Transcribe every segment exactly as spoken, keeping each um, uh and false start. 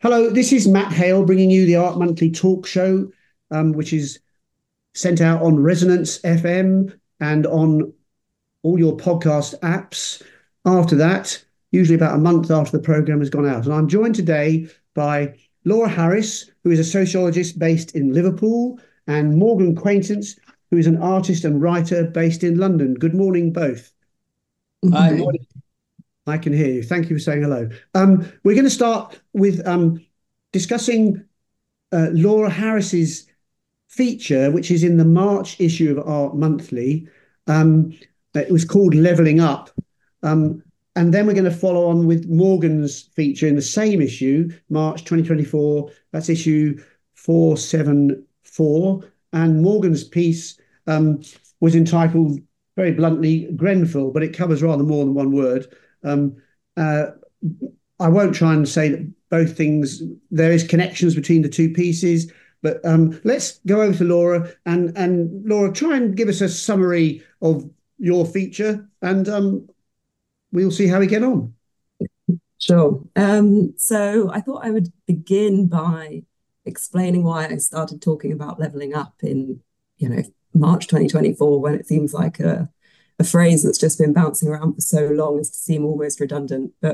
Hello, this is Matt Hale bringing you the Art Monthly talk show, um, which is sent out on Resonance F M and on all your podcast apps. After that, usually about a month after the program has gone out. And I'm joined today by Laura Harris, who is a sociologist based in Liverpool, and Morgan Quaintance, who is an artist and writer based in London. Good morning, both. Hi. I can hear you. Thank you for saying hello. Um, we're going to start with um, discussing uh, Laura Harris's feature, which is in the March issue of Art Monthly. Um, it was called Leveling Up. Um, and then we're going to follow on with Morgan's feature in the same issue, March twenty twenty-four. That's issue four seventy-four. And Morgan's piece um, was entitled, very bluntly, Grenfell, but it covers rather more than one word. Um, uh, I won't try and say that both things, there is connections between the two pieces, but um, let's go over to Laura and, and Laura, try and give us a summary of your feature and um, we'll see how we get on. Sure. Um, so I thought I would begin by explaining why I started talking about leveling up in, you know, March twenty twenty-four, when it seems like a, a phrase that's just been bouncing around for so long as to seem almost redundant. But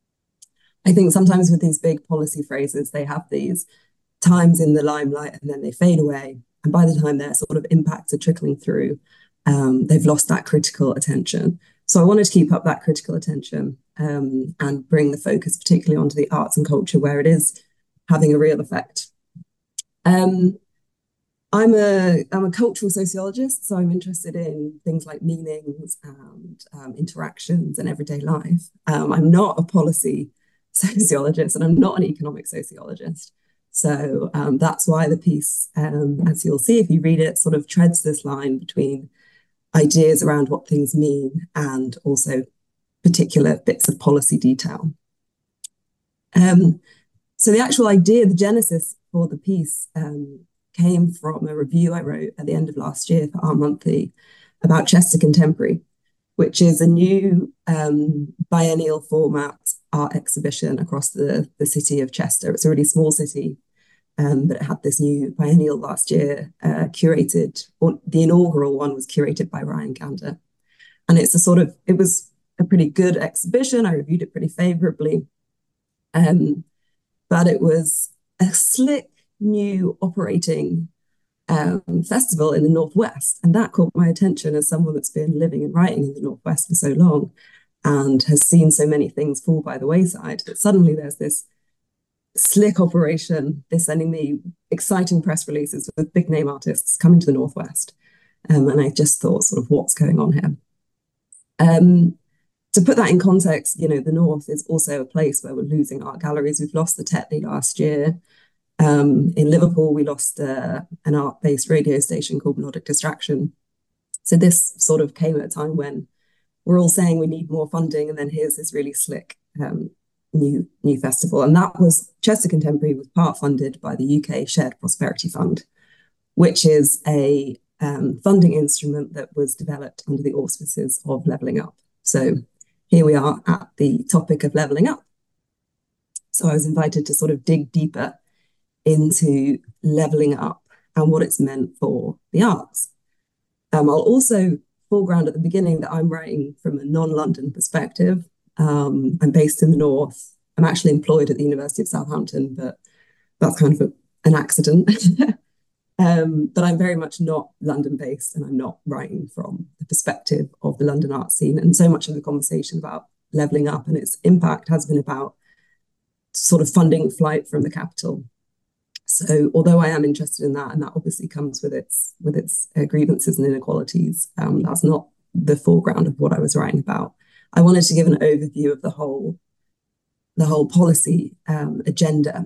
I think sometimes with these big policy phrases, they have these times in the limelight and then they fade away. And by the time their sort of impacts are trickling through, um, they've lost that critical attention. So I wanted to keep up that critical attention um, and bring the focus particularly onto the arts and culture where it is having a real effect. Um, I'm a I'm a cultural sociologist, so I'm interested in things like meanings and um, interactions and everyday life. Um, I'm not a policy sociologist and I'm not an economic sociologist. So um, that's why the piece, um, as you'll see if you read it, sort of treads this line between ideas around what things mean and also particular bits of policy detail. Um, so the actual idea, the genesis for the piece um, came from a review I wrote at the end of last year for Art Monthly about Chester Contemporary, which is a new um, biennial format art exhibition across the, the city of Chester. It's a really small city, um, but it had this new biennial last year, uh, curated, or the inaugural one was curated by Ryan Gander. And it's a sort of, it was a pretty good exhibition. I reviewed it pretty favorably. Um, but it was a slick new operating um, festival in the Northwest. And that caught my attention as someone that's been living and writing in the Northwest for so long and has seen so many things fall by the wayside that suddenly there's this slick operation. They're sending me exciting press releases with big name artists coming to the Northwest. Um, and I just thought sort of what's going on here. Um, to put that in context, you know, the North is also a place where we're losing art galleries. We've lost the Tetley last year. Um, in Liverpool, we lost uh, an art-based radio station called Melodic Distraction. So this sort of came at a time when we're all saying we need more funding, and then here's this really slick um, new new festival. And that was Chester Contemporary was part funded by the U K Shared Prosperity Fund, which is a um, funding instrument that was developed under the auspices of Levelling Up. So here we are at the topic of levelling up. So I was invited to sort of dig deeper into levelling up and what it's meant for the arts. Um, I'll also foreground at the beginning that I'm writing from a non-London perspective. Um, I'm based in the North. I'm actually employed at the University of Southampton, but that's kind of a, an accident. um, but I'm very much not London-based, and I'm not writing from the perspective of the London art scene. And so much of the conversation about levelling up and its impact has been about sort of funding flight from the capital. So although I am interested in that, and that obviously comes with its with its uh, grievances and inequalities, um, that's not the foreground of what I was writing about. I wanted to give an overview of the whole the whole policy um, agenda.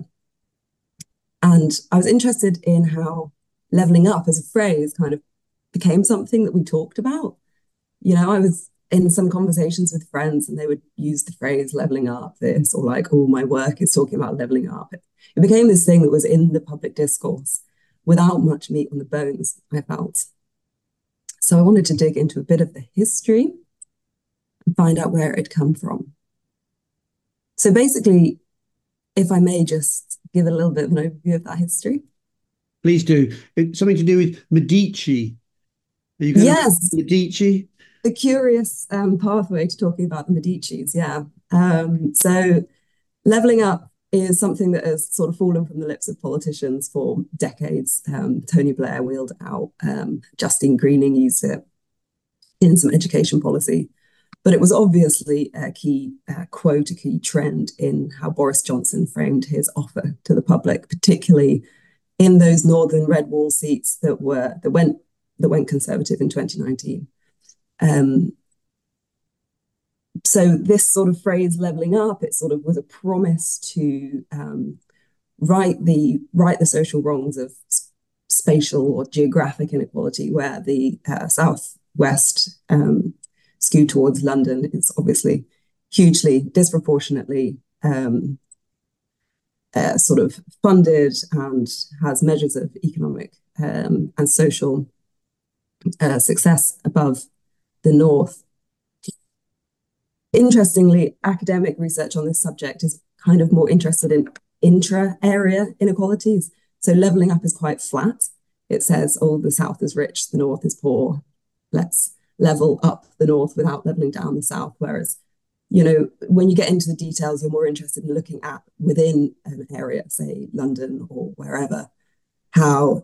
And I was interested in how levelling up as a phrase kind of became something that we talked about. You know, I was in some conversations with friends and they would use the phrase levelling up this, or like, oh, my work is talking about levelling up. It became this thing that was in the public discourse without much meat on the bones, I felt. So I wanted to dig into a bit of the history and find out where it had come from. So basically, if I may just give a little bit of an overview of that history. Please do. It's something to do with Medici. Are you going yes, to Medici? The curious um, pathway to talking about the Medicis, yeah. Um, so levelling up is something that has sort of fallen from the lips of politicians for decades. Um, Tony Blair wheeled out, um, Justine Greening used it in some education policy. But it was obviously a key uh, quote, a key trend in how Boris Johnson framed his offer to the public, particularly in those northern red wall seats that were that went that went Conservative in twenty nineteen. Um, so this sort of phrase levelling up, it sort of was a promise to um, right the right the social wrongs of spatial or geographic inequality, where the uh, southwest um, skewed towards London is obviously hugely disproportionately um, uh, sort of funded and has measures of economic um, and social uh, success above the north. Interestingly, academic research on this subject is kind of more interested in intra-area inequalities. So levelling up is quite flat. It says, oh, the south is rich, the north is poor. Let's level up the north without leveling down the south. Whereas, you know, when you get into the details, you're more interested in looking at within an area, say London or wherever, how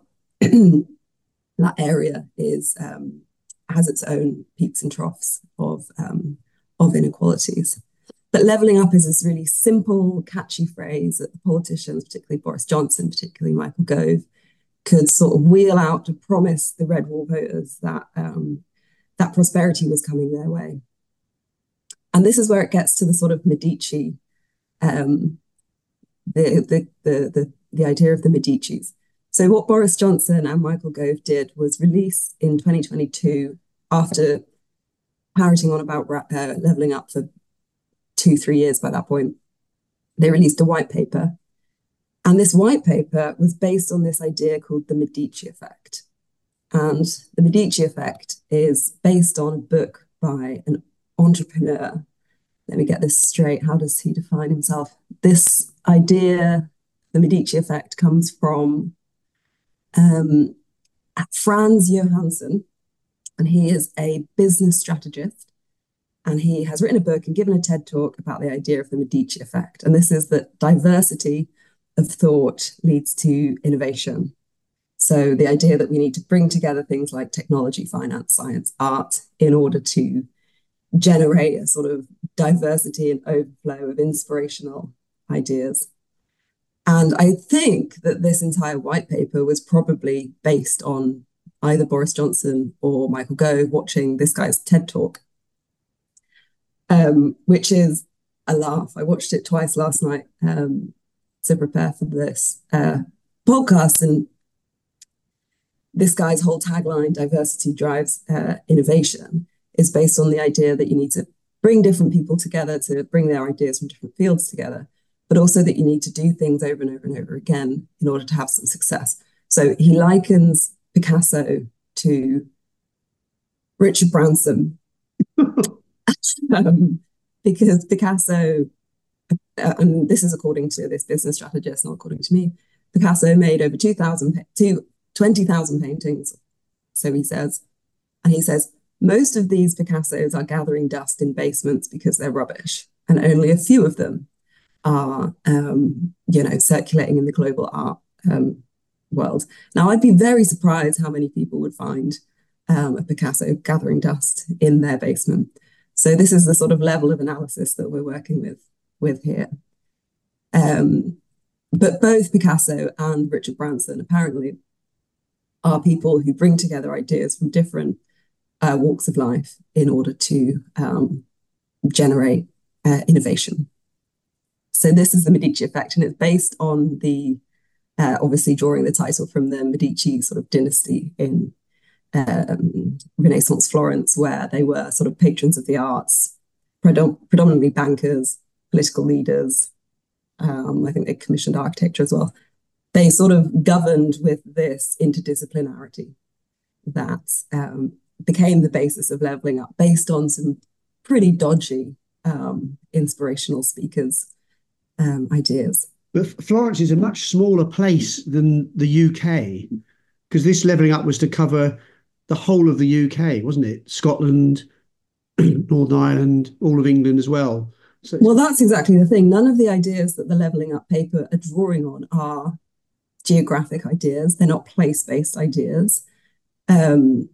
that area is um, has its own peaks and troughs of um, of inequalities. But levelling up is this really simple, catchy phrase that the politicians, particularly Boris Johnson, particularly Michael Gove, could sort of wheel out to promise the red wall voters that um, that prosperity was coming their way. And this is where it gets to the sort of Medici, um, the, the, the, the, the idea of the Medicis. So what Boris Johnson and Michael Gove did was release in twenty twenty-two, after parroting on about uh, levelling up for two, three years by that point, they released a white paper. And this white paper was based on this idea called the Medici effect. And the Medici effect is based on a book by an entrepreneur. Let me get this straight. How does he define himself? This idea, the Medici effect, comes from um, Frans Johansson, and he is a business strategist. And he has written a book and given a TED talk about the idea of the Medici effect. And this is that diversity of thought leads to innovation. So the idea that we need to bring together things like technology, finance, science, art in order to generate a sort of diversity and overflow of inspirational ideas. And I think that this entire white paper was probably based on either Boris Johnson or Michael Gove watching this guy's TED talk, um, which is a laugh. I watched it twice last night um, to prepare for this uh, podcast. And this guy's whole tagline, diversity drives uh, innovation, is based on the idea that you need to bring different people together to bring their ideas from different fields together, but also that you need to do things over and over and over again in order to have some success. So he likens Picasso to Richard Branson, um, because Picasso, uh, and this is according to this business strategist, not according to me, Picasso made over two thousand, twenty thousand paintings, so he says. And he says, most of these Picassos are gathering dust in basements because they're rubbish, and only a few of them are, um, you know, circulating in the global art um, world. Now, I'd be very surprised how many people would find um, a Picasso gathering dust in their basement. So this is the sort of level of analysis that we're working with, with here. Um, but both Picasso and Richard Branson apparently are people who bring together ideas from different uh, walks of life in order to um, generate uh, innovation. So this is the Medici effect, and it's based on the, uh, obviously drawing the title from the Medici sort of dynasty in um, Renaissance Florence, where they were sort of patrons of the arts, predom predominantly bankers, political leaders. Um, I think they commissioned architecture as well. They sort of governed with this interdisciplinarity that um, became the basis of leveling up, based on some pretty dodgy um, inspirational speakers' um, ideas. But Florence is a much smaller place than the U K, because this levelling up was to cover the whole of the U K, wasn't it? Scotland, Northern Ireland, all of England as well. So well, that's exactly the thing. None of the ideas that the Levelling Up paper are drawing on are geographic ideas. They're not place-based ideas. Um,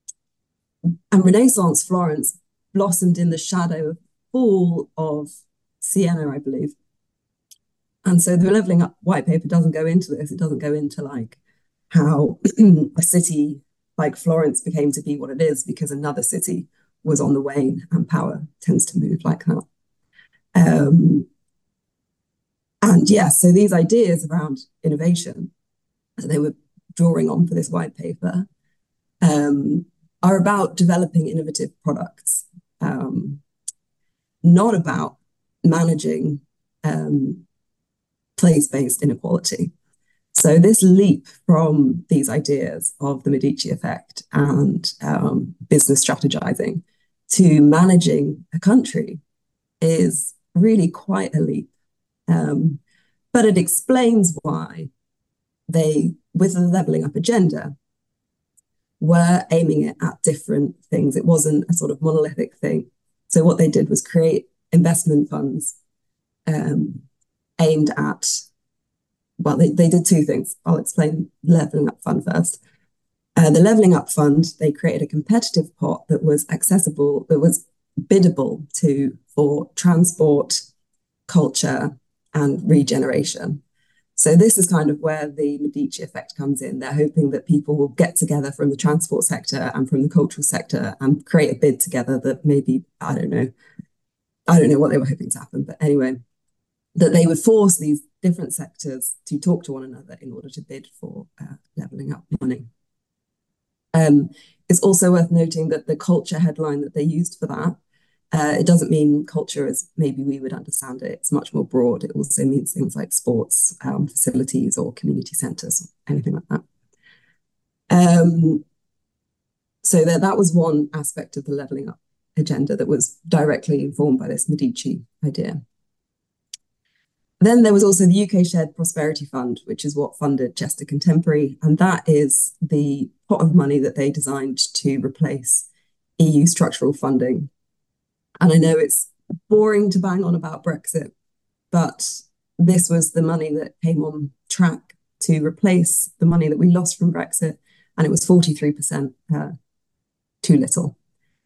and Renaissance Florence blossomed in the shadow of fall of Siena, I believe. And so the Levelling Up white paper doesn't go into this. It doesn't go into like how a city like Florence became to be what it is because another city was on the wane, and power tends to move like that. Um, and yeah, so these ideas around innovation that they were drawing on for this white paper um, are about developing innovative products, um, not about managing um, place-based inequality. So this leap from these ideas of the Medici effect and um, business strategizing to managing a country is really quite a leap. Um, but it explains why they, with the Levelling Up agenda, were aiming it at different things. It wasn't a sort of monolithic thing. So what they did was create investment funds um, aimed at, well, they, they did two things. I'll explain Levelling Up Fund first. Uh, the Levelling Up Fund, they created a competitive pot that was accessible, that was biddable to for transport, culture, and regeneration. So this is kind of where the Medici effect comes in. They're hoping that people will get together from the transport sector and from the cultural sector and create a bid together that maybe, I don't know, I don't know what they were hoping to happen, but anyway, that they would force these different sectors to talk to one another in order to bid for uh, levelling up money. Um, it's also worth noting that the culture headline that they used for that, uh, it doesn't mean culture as maybe we would understand it. It's much more broad. It also means things like sports um, facilities or community centres, anything like that. Um, so that, that was one aspect of the levelling up agenda that was directly informed by this Medici idea. Then there was also the U K Shared Prosperity Fund, which is what funded Chester Contemporary. And that is the pot of money that they designed to replace E U structural funding. And I know it's boring to bang on about Brexit, but this was the money that came on track to replace the money that we lost from Brexit. And it was forty-three percent uh, too little.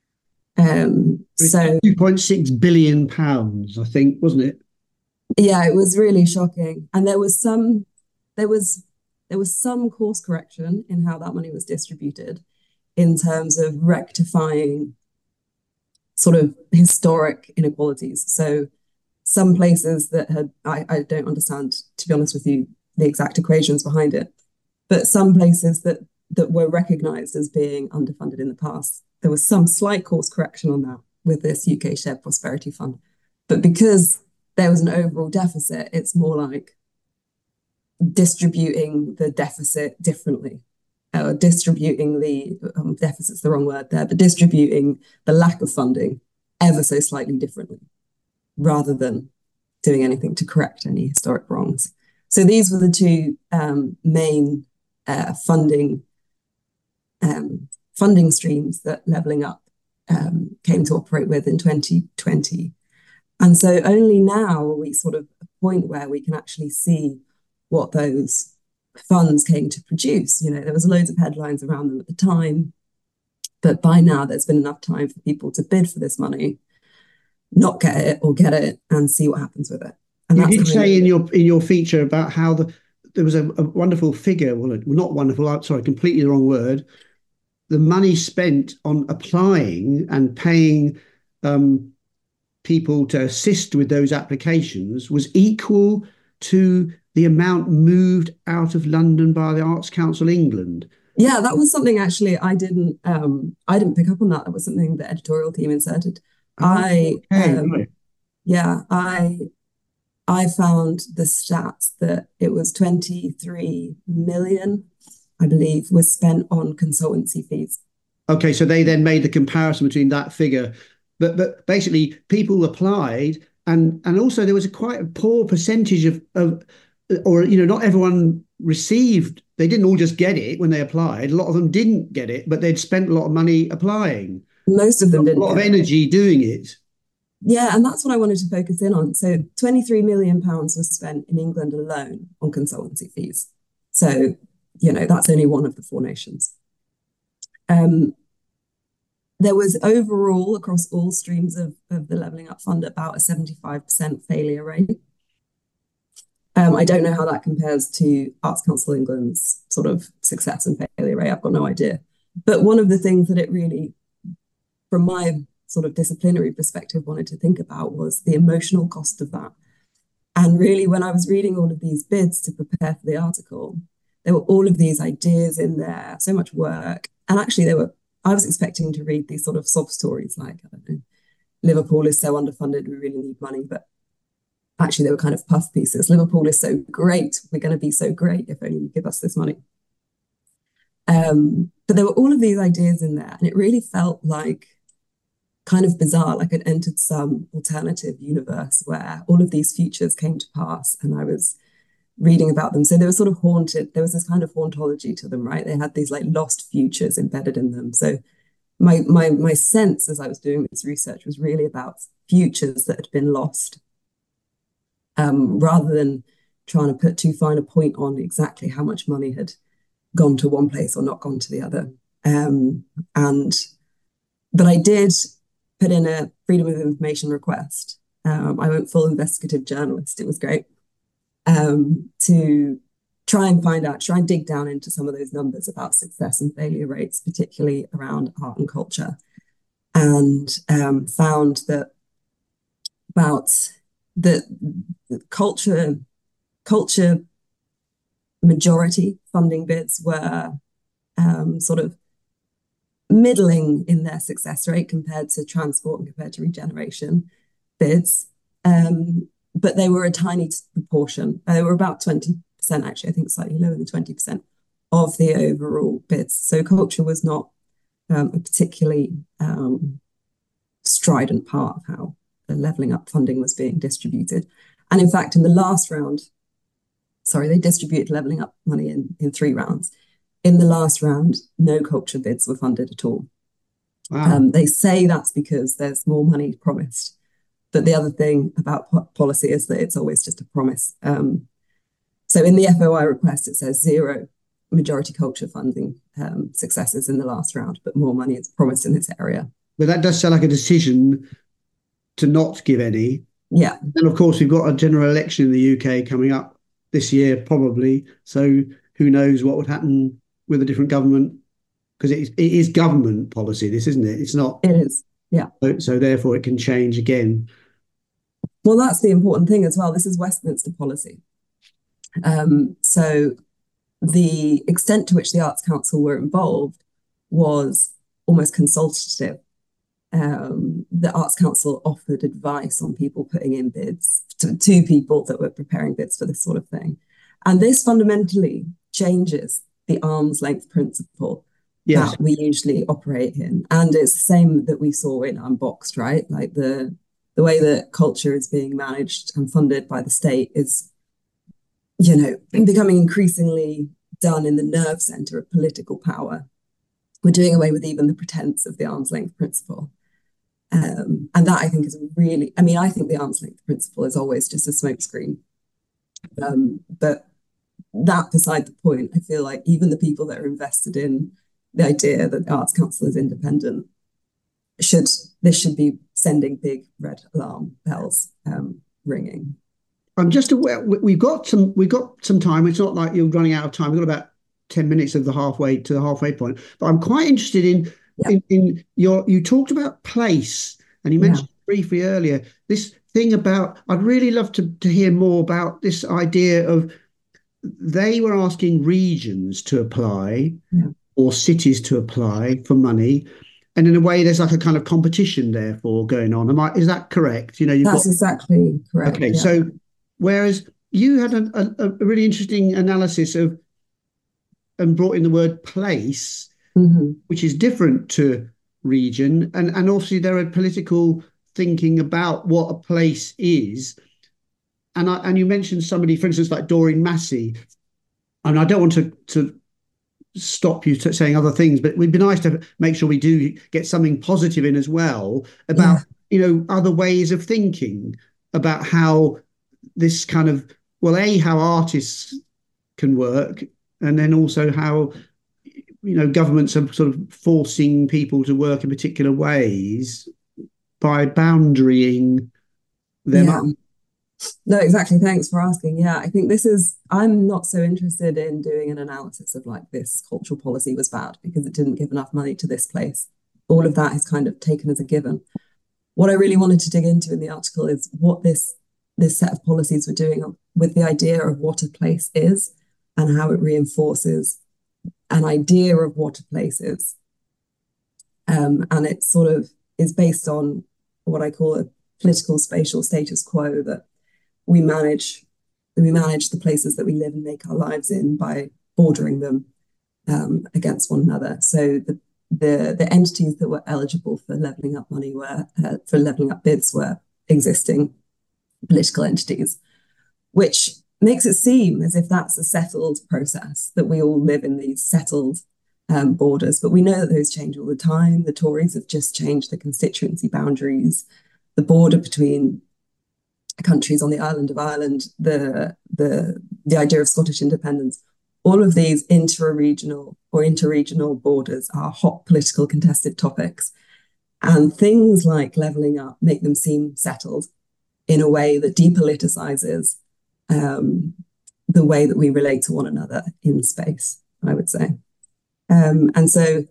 Um, so two point six billion pounds, I think, wasn't it? Yeah, it was really shocking. And there was some, there was, there was some course correction in how that money was distributed in terms of rectifying sort of historic inequalities. So some places that had, I, I don't understand, to be honest with you, the exact equations behind it, but some places that, that were recognized as being underfunded in the past, there was some slight course correction on that with this U K Shared Prosperity Fund. But because there was an overall deficit, it's more like distributing the deficit differently, or distributing the, um, deficit's the wrong word there, but distributing the lack of funding ever so slightly differently, rather than doing anything to correct any historic wrongs. So these were the two um, main uh, funding um, funding streams that Levelling Up um, came to operate with in twenty twenty. And so only now are we sort of at a point where we can actually see what those funds came to produce. You know, there was loads of headlines around them at the time, but by now there's been enough time for people to bid for this money, not get it or get it, and see what happens with it. And you did say in your in your feature about how the there was a, a wonderful figure. Well, not wonderful. I'm sorry, completely the wrong word. The money spent on applying and paying um, people to assist with those applications was equal to the amount moved out of London by the Arts Council England. Yeah, that was something actually I didn't um, I didn't pick up on that. That was something the editorial team inserted. Oh, I okay, um, right. yeah, I I found the stats that it was twenty-three million, I believe, was spent on consultancy fees. Okay, so they then made the comparison between that figure. But but basically, people applied and and also there was a quite a poor percentage of of or you know not everyone received. They didn't all just get it when they applied. A lot of them didn't get it, but they'd spent a lot of money applying, Most of them a didn't lot of get it. energy doing it. Yeah, and that's what I wanted to focus in on. So twenty-three million pounds was spent in England alone on consultancy fees. So, you know, that's only one of the four nations. Um, there was overall, across all streams of, of the Levelling Up Fund, about a seventy-five percent failure rate. Um, I don't know how that compares to Arts Council England's sort of success and failure rate. I've got no idea. But one of the things that it really, from my sort of disciplinary perspective, wanted to think about was the emotional cost of that. And really, when I was reading all of these bids to prepare for the article, there were all of these ideas in there, so much work. And actually, they were, I was expecting to read these sort of sob stories like, I don't know, Liverpool is so underfunded, we really need money. But actually, they were kind of puff pieces. Liverpool is so great, we're going to be so great if only you give us this money. Um, but there were all of these ideas in there, and it really felt like kind of bizarre, like I'd entered some alternative universe where all of these futures came to pass, and I was reading about them. So they were sort of haunted. There was this kind of hauntology to them, right? They had these like lost futures embedded in them. So my my my sense as I was doing this research was really about futures that had been lost, um, rather than trying to put too fine a point on exactly how much money had gone to one place or not gone to the other. Um, and but I did put in a Freedom of Information request. Um, I went full investigative journalist. It was great, um, to try and find out, try and dig down into some of those numbers about success and failure rates, particularly around art and culture, and um, found that about the, the culture culture majority funding bids were um, sort of middling in their success rate compared to transport and compared to regeneration bids. Um, but they were a tiny proportion. They were about twenty percent, actually, I think slightly lower than twenty percent of the overall bids. So culture was not um, a particularly um, strident part of how the Levelling Up funding was being distributed. And in fact, in the last round, sorry, they distributed Levelling Up money in, in three rounds. In the last round, no culture bids were funded at all. Wow. Um, they say that's because there's more money promised. But the other thing about po- policy is that it's always just a promise. Um, so in the F O I request, it says zero majority culture funding um, successes in the last round, but more money is promised in this area. But that does sound like a decision to not give any. Yeah. And of course, we've got a general election in the U K coming up this year, probably. So who knows what would happen with a different government, because it is, it is government policy, this, isn't it? It's not. It is, yeah. So, so therefore it can change again. Well, that's the important thing as well. This is Westminster policy. Um, so the extent to which the Arts Council were involved was almost consultative. Um, the Arts Council offered advice on people putting in bids to, to people that were preparing bids for this sort of thing. And this fundamentally changes the arm's length principle yes. that we usually operate in. And it's the same that we saw in Unboxed, right? Like the, the way that culture is being managed and funded by the state is, you know, becoming increasingly done in the nerve center of political power. We're doing away with even the pretense of the arm's length principle. Um, and that I think is really, I mean, I think the arm's length principle is always just a smokescreen. Um, but that beside the point, I feel like even the people that are invested in the idea that the Arts Council is independent should, this should be sending big red alarm bells um, ringing. I'm just aware, we've got some, we've got some time. It's not like you're running out of time. We've got about ten minutes of the halfway to the halfway point, but I'm quite interested in, yep. in, in your, you talked about place, and you mentioned yeah. briefly earlier, this thing about, I'd really love to, to hear more about this idea of, they were asking regions to apply yeah. or cities to apply for money. And in a way, there's like a kind of competition, therefore, going on. Am I, is that correct? You know, you've That's got, exactly correct. Okay, yeah. so whereas you had a, a, a really interesting analysis of, and brought in the word place, mm-hmm. which is different to region. And, and obviously there are political thinking about what a place is. And I, and you mentioned somebody, for instance, like Doreen Massey. And I don't want to to stop you t- saying other things, but it'd be nice to make sure we do get something positive in as well about, Yeah. you know, other ways of thinking about how this kind of, well, A, how artists can work, and then also how, you know, governments are sort of forcing people to work in particular ways by boundarying them Yeah. up. No, exactly. Thanks for asking. Yeah, I think this is, I'm not so interested in doing an analysis of like this cultural policy was bad because it didn't give enough money to this place. All of that is kind of taken as a given. What I really wanted to dig into in the article is what this this set of policies were doing with the idea of what a place is and how it reinforces an idea of what a place is. Um, and it sort of is based on what I call a political spatial status quo, that we manage we manage the places that we live and make our lives in by bordering them um, against one another. So the the the entities that were eligible for levelling up money were uh, for levelling up bids were existing political entities, which makes it seem as if that's a settled process, that we all live in these settled um, borders. But we know that those change all the time. The Tories have just changed the constituency boundaries, the border between countries on the island of Ireland, the the the idea of Scottish independence. All of these intra-regional or interregional borders are hot political contested topics. And things like levelling up make them seem settled in a way that depoliticizes um, the way that we relate to one another in space, I would say. Um, and so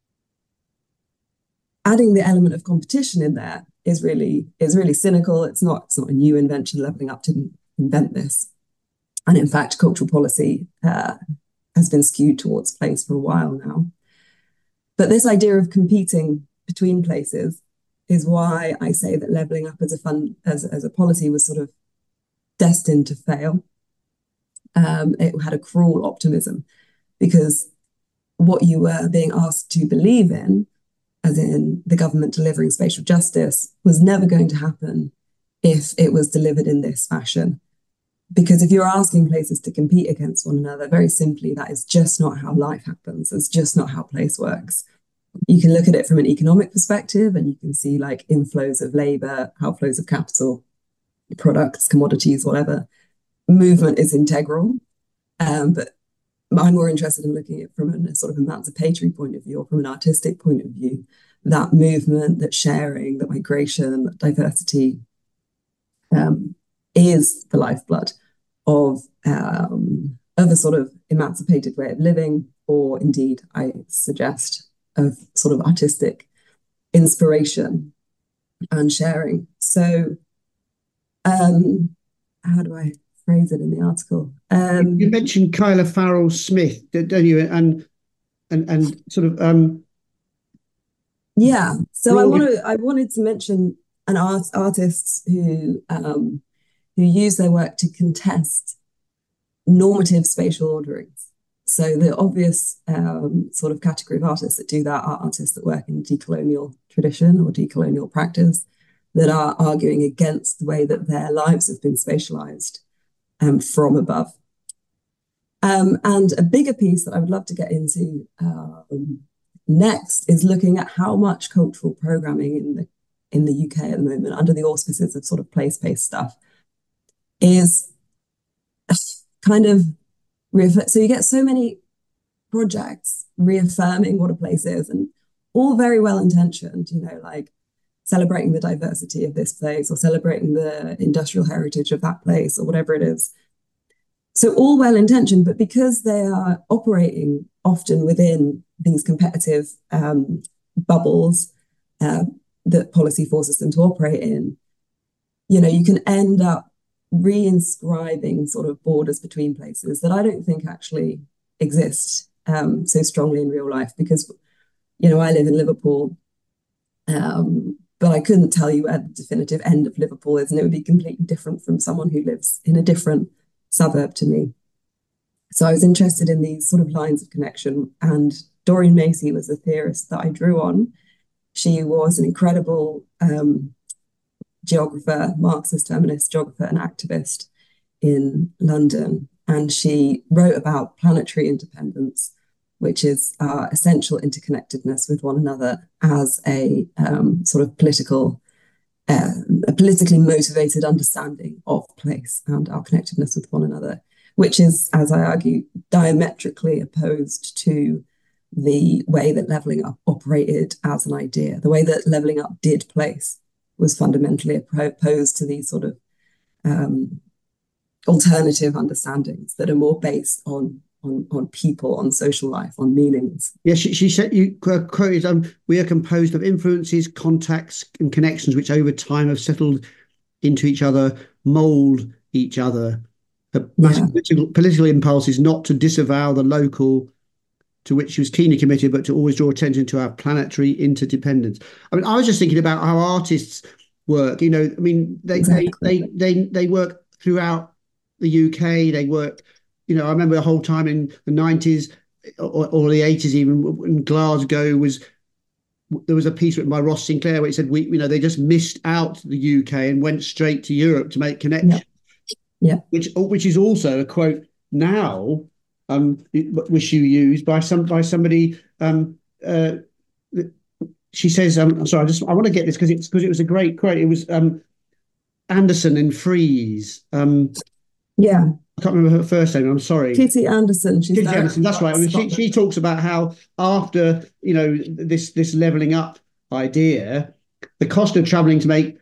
adding the element of competition in there is really is really cynical. It's not, it's not a new invention. Levelling up didn't invent this. And in fact, cultural policy uh, has been skewed towards place for a while now. But this idea of competing between places is why I say that levelling up as a fund, as, as a policy was sort of destined to fail. Um, it had a cruel optimism because what you were being asked to believe in, as in the government delivering spatial justice, was never going to happen if it was delivered in this fashion. Because if you're asking places to compete against one another, very simply, that is just not how life happens. It's just not how place works. You can look at it from an economic perspective and you can see like inflows of labor, outflows of capital, products, commodities, whatever. Movement is integral. Um, but I'm more interested in looking at it from a sort of emancipatory point of view or from an artistic point of view. That movement, that sharing, that migration, that diversity um, is the lifeblood of um, of a sort of emancipated way of living, or indeed, I suggest, of sort of artistic inspiration and sharing. So, um, how do I phrase it in the article? Um, you mentioned Kyla Farrell Smith, don't you? And and and sort of um, yeah. So I want to I wanted to mention an art artists who um, who use their work to contest normative spatial orderings. So the obvious um, sort of category of artists that do that are artists that work in decolonial tradition or decolonial practice, that are arguing against the way that their lives have been spatialized um, from above. Um, and a bigger piece that I would love to get into um, next is looking at how much cultural programming in the in the U K at the moment, under the auspices of sort of place-based stuff, is kind of, so you get so many projects reaffirming what a place is, and all very well intentioned, you know, like celebrating the diversity of this place or celebrating the industrial heritage of that place or whatever it is. So all well intentioned, but because they are operating often within these competitive um, bubbles uh, that policy forces them to operate in, you know, you can end up reinscribing sort of borders between places that I don't think actually exist um, so strongly in real life. Because, you know, I live in Liverpool, um, but I couldn't tell you where the definitive end of Liverpool is, and it would be completely different from someone who lives in a different suburb to me. So I was interested in these sort of lines of connection, and Doreen Massey was the theorist that I drew on. She was an incredible um, geographer, Marxist feminist geographer and activist in London. And she wrote about planetary independence, which is our essential interconnectedness with one another as a um, sort of political, uh, a politically motivated understanding of place and our connectedness with one another, which is, as I argue, diametrically opposed to the way that levelling up operated as an idea. The way that levelling up did place was fundamentally opposed to these sort of um, alternative understandings that are more based on on, on people, on social life, on meanings. Yeah, she, she said, you quoted, um, we are composed of influences, contacts, and connections which over time have settled into each other, mould each other. A massive Yeah. political, political impulse is not to disavow the local to which she was keenly committed, but to always draw attention to our planetary interdependence. I mean, I was just thinking about how artists work. You know, I mean, they Exactly. they they they they work throughout the U K. They work. You know, I remember the whole time in the nineties or, or the eighties, even in Glasgow, was there was a piece written by Ross Sinclair where he said we, you know, they just missed out the U K and went straight to Europe to make connections. Yeah. Yeah. Which which is also a quote now, um, which you use by some by somebody. Um, uh, she says, um, I'm sorry, I just I want to get this because it's because it was a great quote. It was um, Anderson and Freeze. Um, Yeah. I can't remember her first name. I'm sorry. Kitty Anderson. She's Kitty Anderson. That's right. I mean, she she talks about how after you know this this leveling up idea, the cost of travelling to make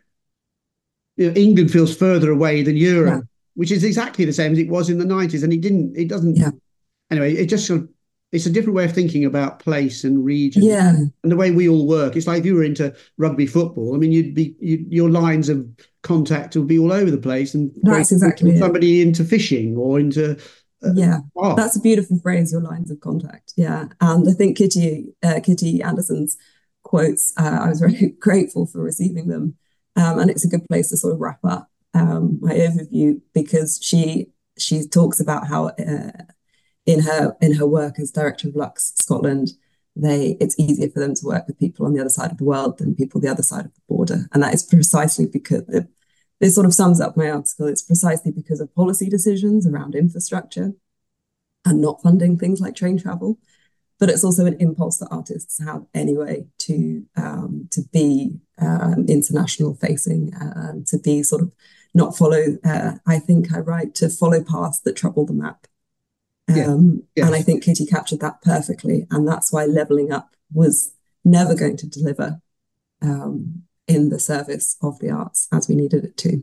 you know, England feels further away than Europe. Yeah. Which is exactly the same as it was in the nineties, and it didn't. It doesn't. Yeah. Anyway, it just sort of. It's a different way of thinking about place and region. Yeah. And the way we all work. It's like if you were into rugby football. I mean, you'd be you, your lines of contact would be all over the place, and that's exactly somebody it. into fishing or into. Uh, yeah, art. That's a beautiful phrase. Your lines of contact. Yeah, and I think Kitty uh, Kitty Anderson's quotes. Uh, I was very grateful for receiving them, um, and it's a good place to sort of wrap up um, my overview because she she talks about how uh, in her in her work as director of Lux Scotland, they it's easier for them to work with people on the other side of the world than people the other side of the border, and that is precisely because it, this sort of sums up my article. It's precisely because of policy decisions around infrastructure and not funding things like train travel. But it's also an impulse that artists have anyway to um, to be um, international facing, uh, to be sort of not follow. Uh, I think I write to follow paths that trouble the map. Um, yeah. Yes. And I think Kitty captured that perfectly, and that's why levelling up was never going to deliver um, in the service of the arts as we needed it to.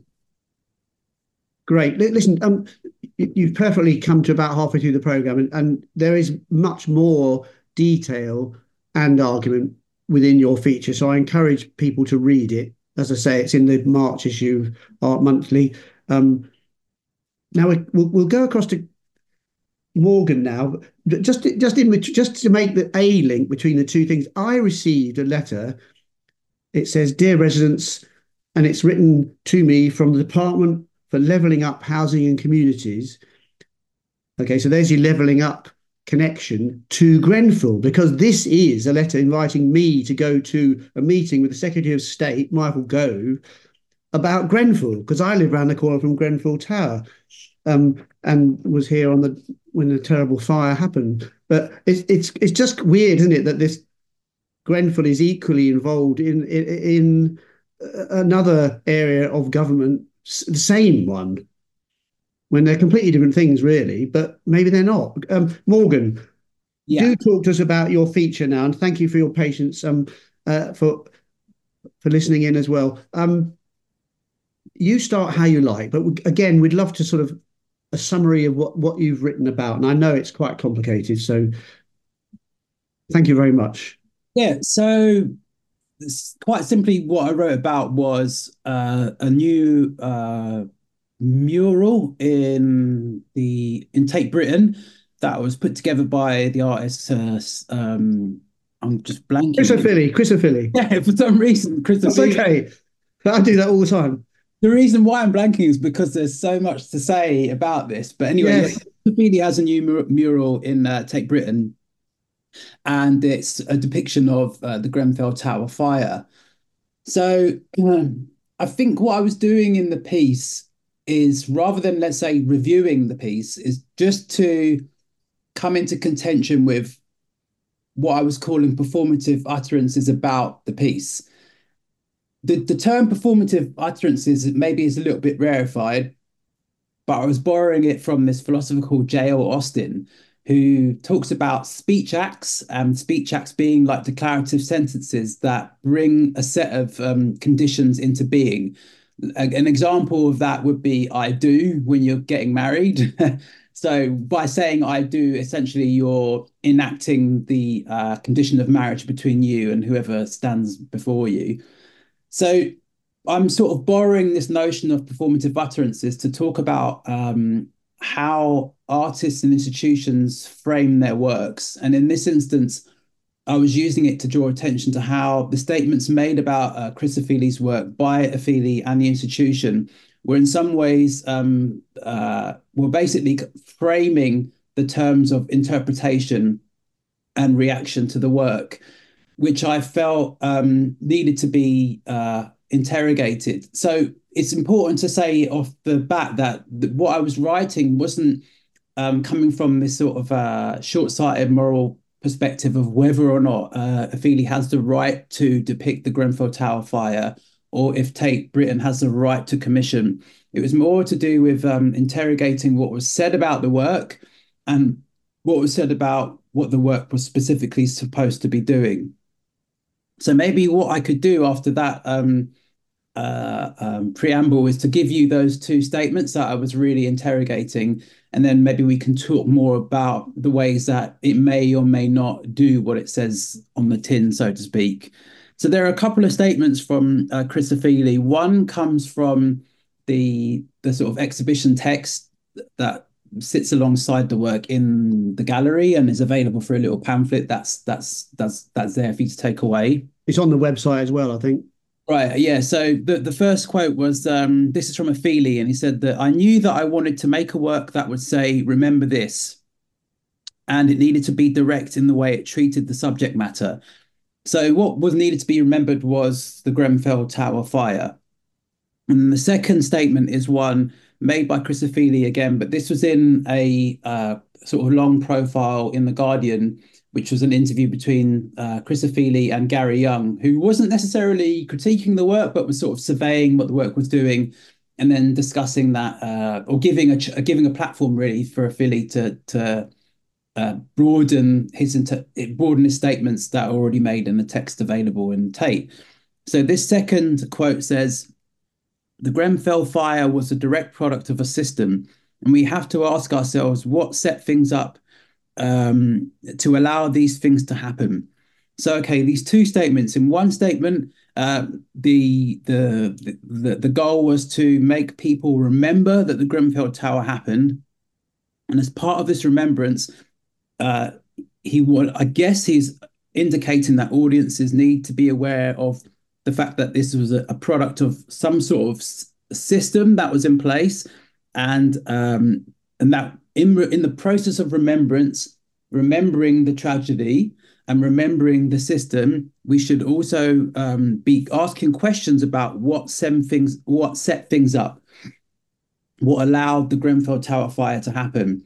Great. Listen, um, you've perfectly come to about halfway through the programme, and, and there is much more detail and argument within your feature. So I encourage people to read it. As I say, it's in the March issue of Art Monthly. Um, now we, we'll, we'll go across to Morgan now. Just, just, in, just to make the A link between the two things, I received a letter. It says, "Dear residents," and it's written to me from the Department for Levelling Up Housing and Communities. Okay, so there's your levelling up connection to Grenfell, because this is a letter inviting me to go to a meeting with the Secretary of State, Michael Gove, about Grenfell, because I live around the corner from Grenfell Tower, um, and was here on the when the terrible fire happened. But it's it's it's just weird, isn't it, that this Grenfell is equally involved in in, in another area of government, the same one, when they're completely different things, really, but maybe they're not. Um, Morgan, yeah. do talk to us about your feature now, and thank you for your patience um, uh, for for listening in as well. Um, you start how you like, but again, we'd love to sort of a summary of what, what you've written about, and I know it's quite complicated, so thank you very much. Yeah, so quite simply, what I wrote about was uh, a new uh, mural in the in Tate Britain that was put together by the artist. Uh, um, I'm just blanking. Chris O'Philly. Chris O'Philly. Yeah, for some reason, Chris O'Philly. That's okay. I do that all the time. The reason why I'm blanking is because there's so much to say about this. But anyway, yes. O'Philly has a new mural in uh, Tate Britain, and it's a depiction of uh, the Grenfell Tower fire. So um, I think what I was doing in the piece is, rather than, let's say, reviewing the piece, is just to come into contention with what I was calling performative utterances about the piece. The, the term performative utterances maybe is a little bit rarefied, but I was borrowing it from this philosopher called J L. Austin, who talks about speech acts, and speech acts being like declarative sentences that bring a set of um, conditions into being. An example of that would be I do when you're getting married. So by saying I do, essentially you're enacting the uh, condition of marriage between you and whoever stands before you. So I'm sort of borrowing this notion of performative utterances to talk about um, how artists and institutions frame their works. And in this instance, I was using it to draw attention to how the statements made about uh, Chris Ofili's work by Ofili and the institution were in some ways um, uh, were basically framing the terms of interpretation and reaction to the work, which I felt um, needed to be uh, interrogated. So it's important to say off the bat that what I was writing wasn't um, coming from this sort of uh, short-sighted moral perspective of whether or not uh, Ofili has the right to depict the Grenfell Tower fire, or if Tate Britain has the right to commission. It was more to do with um, interrogating what was said about the work and what was said about what the work was specifically supposed to be doing. So maybe what I could do after that um, uh, um, preamble is to give you those two statements that I was really interrogating, and then maybe we can talk more about the ways that it may or may not do what it says on the tin, so to speak. So there are a couple of statements from uh, Chris Ofili. One comes from the the sort of exhibition text that sits alongside the work in the gallery and is available for a little pamphlet that's that's that's that's there for you to take away. It's on the website as well, I think. Right, yeah. So the, the first quote was, um, this is from Ofili, and he said that I knew that I wanted to make a work that would say, remember this, and it needed to be direct in the way it treated the subject matter. So what was needed to be remembered was the Grenfell Tower fire. And the second statement is one made by Chris Ofili again, but this was in a uh, sort of long profile in The Guardian, which was an interview between uh, Chris Ofili and Gary Young, who wasn't necessarily critiquing the work, but was sort of surveying what the work was doing, and then discussing that, uh, or giving a giving a platform really for Ofili to to uh, broaden his broaden his statements that are already made in the text available in Tate. So this second quote says, "The Grenfell fire was a direct product of a system, and we have to ask ourselves what set things up um, to allow these things to happen." So, okay, these two statements. In one statement, uh, the, the the the goal was to make people remember that the Grenfell Tower happened, and as part of this remembrance, uh, he would, I guess, he's indicating that audiences need to be aware of the fact that this was a, a product of some sort of s- system that was in place, and um, and that in re- in the process of remembrance, remembering the tragedy and remembering the system, we should also um, be asking questions about what set things what set things up, what allowed the Grenfell Tower fire to happen.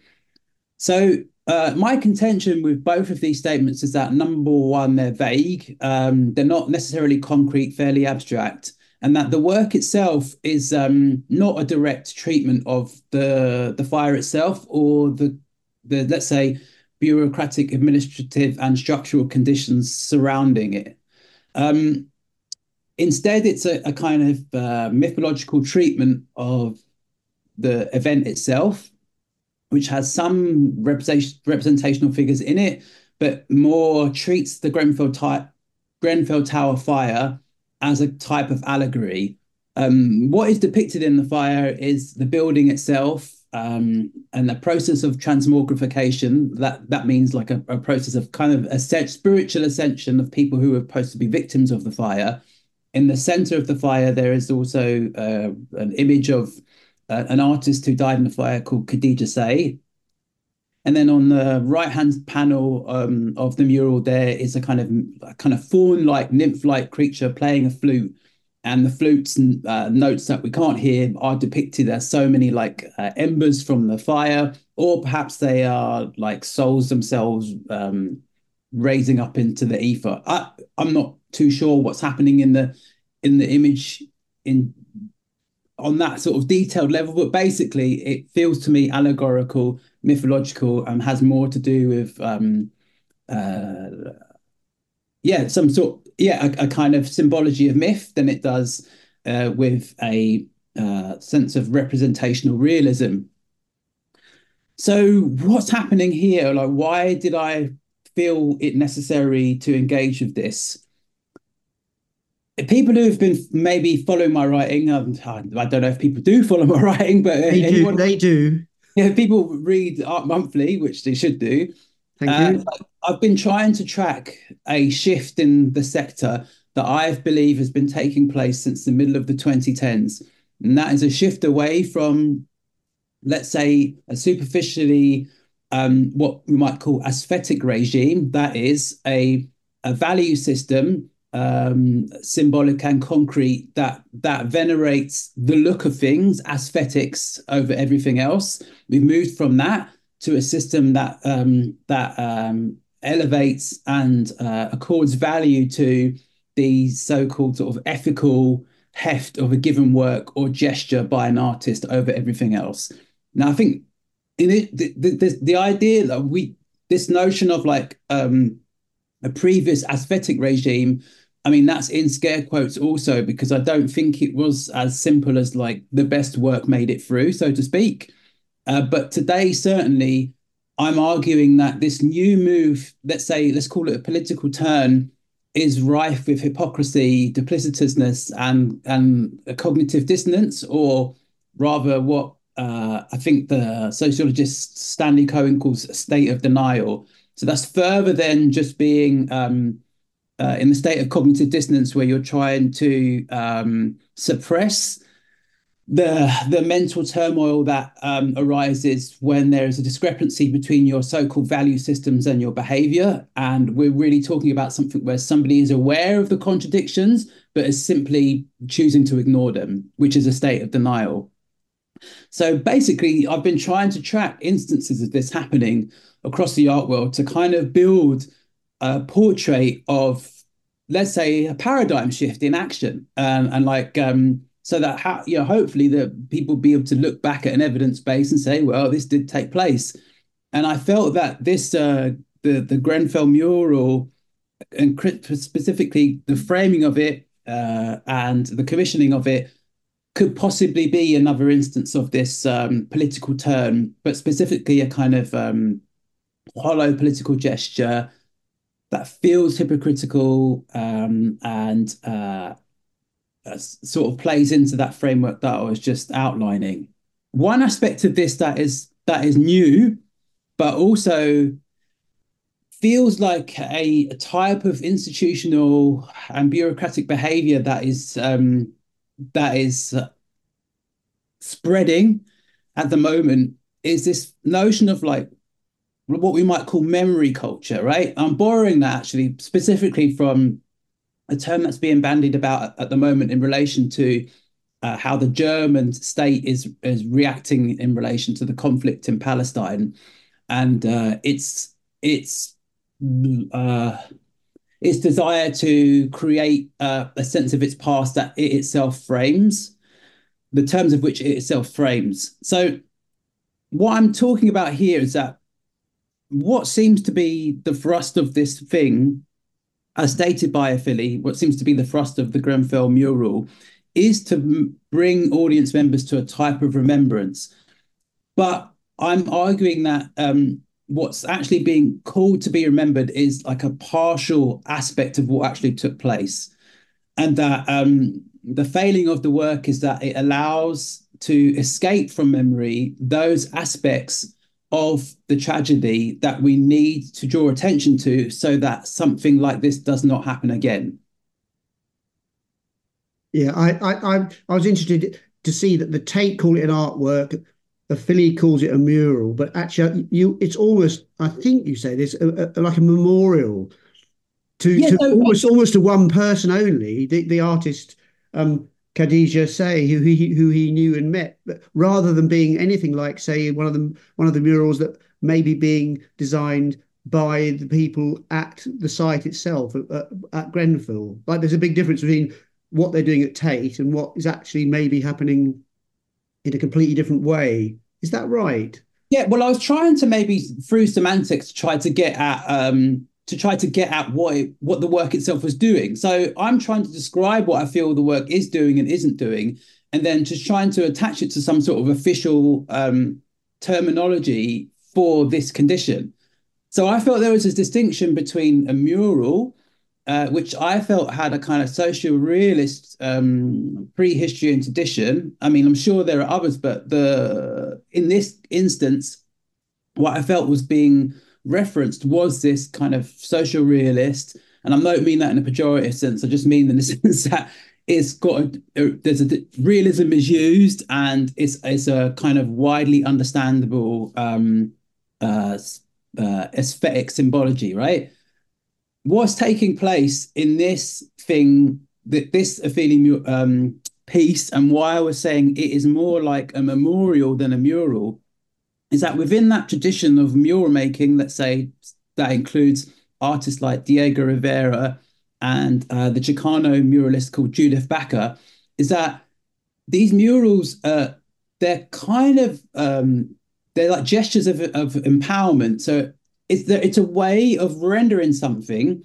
So uh, my contention with both of these statements is that, number one, they're vague, um, they're not necessarily concrete, fairly abstract, and that the work itself is um, not a direct treatment of the the fire itself, or the the let's say bureaucratic, administrative, and structural conditions surrounding it. Um, instead, it's a, a kind of uh, mythological treatment of the event itself, which has some representation, representational figures in it, but more treats the Grenfell, type, Grenfell Tower fire as a type of allegory. Um, what is depicted in the fire is the building itself, um, and the process of transmogrification. That that means like a, a process of kind of a spiritual ascension of people who are supposed to be victims of the fire. In the center of the fire, there is also uh, an image of uh, an artist who died in the fire called Khadija Say. And then on the right-hand panel um, of the mural, there is a kind of a kind of fawn-like, nymph-like creature playing a flute. and the flutes and uh, notes that we can't hear are depicted as so many like uh, embers from the fire, or perhaps they are like souls themselves um, raising up into the ether. I, I'm not too sure what's happening in the in the image in on that sort of detailed level, but basically it feels to me allegorical, mythological, and has more to do with um, uh, yeah, some sort, yeah, a, a kind of symbology of myth than it does uh, with a uh, sense of representational realism. So what's happening here? Like, why did I feel it necessary to engage with this? People who have been maybe following my writing, um, I don't know if people do follow my writing, but they anyone, do. They do. Yeah, people read Art Monthly, which they should do. Thank Uh, you. I've been trying to track a shift in the sector that I believe has been taking place since the middle of the twenty tens. And that is a shift away from, let's say, a superficially um, what we might call aesthetic regime. That is a, a value system, um, symbolic and concrete, that that venerates the look of things, aesthetics over everything else. We've moved from that to a system that um, that um, elevates and uh, accords value to the so-called sort of ethical heft of a given work or gesture by an artist over everything else. Now, I think in it, the, the, the idea that we, this notion of like um, a previous aesthetic regime, I mean, that's in scare quotes also, because I don't think it was as simple as like the best work made it through, so to speak. Uh, but today, certainly, I'm arguing that this new move, let's say, let's call it a political turn, is rife with hypocrisy, duplicitousness, and and a cognitive dissonance, or rather, what uh, I think the sociologist Stanley Cohen calls a state of denial. So that's further than just being um, uh, in the state of cognitive dissonance, where you're trying to um, suppress the the mental turmoil that um, arises when there is a discrepancy between your so-called value systems and your behavior. And we're really talking about something where somebody is aware of the contradictions, but is simply choosing to ignore them, which is a state of denial. So basically, I've been trying to track instances of this happening across the art world to kind of build a portrait of, let's say, a paradigm shift in action, um, and like um, so that how, you know, hopefully that people be able to look back at an evidence base and say, well, this did take place. And I felt that this uh, the the Grenfell mural, and specifically the framing of it uh, and the commissioning of it, could possibly be another instance of this um, political turn, but specifically a kind of um, hollow political gesture that feels hypocritical um, and uh, uh, sort of plays into that framework that I was just outlining. One aspect of this that is that is new, but also feels like a, a type of institutional and bureaucratic behavior that is um, that is uh, spreading at the moment, is this notion of like what we might call memory culture, right? I'm borrowing that actually specifically from a term that's being bandied about at the moment in relation to uh, how the German state is is reacting in relation to the conflict in Palestine, and uh, its its uh, its desire to create uh, a sense of its past that it itself frames, the terms of which it itself frames. So what I'm talking about here is that what seems to be the thrust of this thing, as stated by Philly, what seems to be the thrust of the Grenfell mural, is to bring audience members to a type of remembrance. But I'm arguing that um, what's actually being called to be remembered is like a partial aspect of what actually took place. And that um, the failing of the work is that it allows to escape from memory those aspects of the tragedy that we need to draw attention to so that something like this does not happen again. Yeah, I I I was interested to see that the Tate call it an artwork, the Philly calls it a mural, but actually you it's almost, I think you say this, a, a, like a memorial to, yeah, to no, almost almost to one person only, the, the artist um, Khadija say, who he who he knew and met, but rather than being anything like, say, one of them one of the murals that may be being designed by the people at the site itself at, at Grenfell. Like there's a big difference between what they're doing at Tate and what is actually maybe happening in a completely different way. Is that right? Yeah, well, I was trying to maybe through semantics try to get at um, to try to get at what it, what the work itself was doing. So I'm trying to describe what I feel the work is doing and isn't doing, and then just trying to attach it to some sort of official um, terminology for this condition. So I felt there was a distinction between a mural, uh, which I felt had a kind of social realist um, prehistory and tradition. I mean, I'm sure there are others, but the in this instance, what I felt was being referenced was this kind of social realist. And I don't mean that in a pejorative sense. I just mean in the sense that it's got a, there's a realism is used and it's it's a kind of widely understandable um, uh, uh, aesthetic symbology, right? What's taking place in this thing, that this Ophelia um, piece, and why I was saying it is more like a memorial than a mural, is that within that tradition of mural making, let's say that includes artists like Diego Rivera and uh, the Chicano muralist called Judith Baca, is that these murals, uh, they're kind of, um, they're like gestures of, of empowerment. So it's, the, it's a way of rendering something